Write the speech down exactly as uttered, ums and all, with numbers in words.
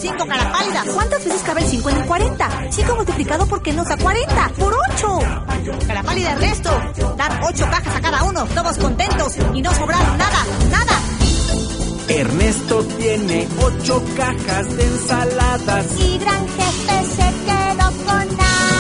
cinco, cara pálida. ¿Cuántas veces cabe el cinco en el cuarenta? cinco multiplicado por qué nos da cuarenta. ¡Por ocho! Cara pálida, Ernesto. Dar ocho cajas a cada uno, todos contentos y no sobraron nada, nada. Ernesto tiene ocho cajas de ensaladas y Gran Jefe se quedó con nada.